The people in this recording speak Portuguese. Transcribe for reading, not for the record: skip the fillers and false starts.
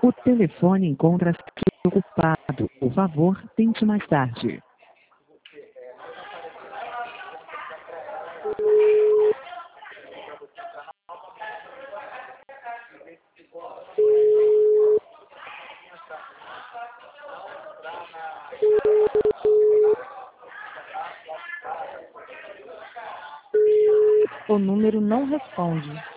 O telefone encontra-se ocupado. Por favor, tente mais tarde. O número não responde.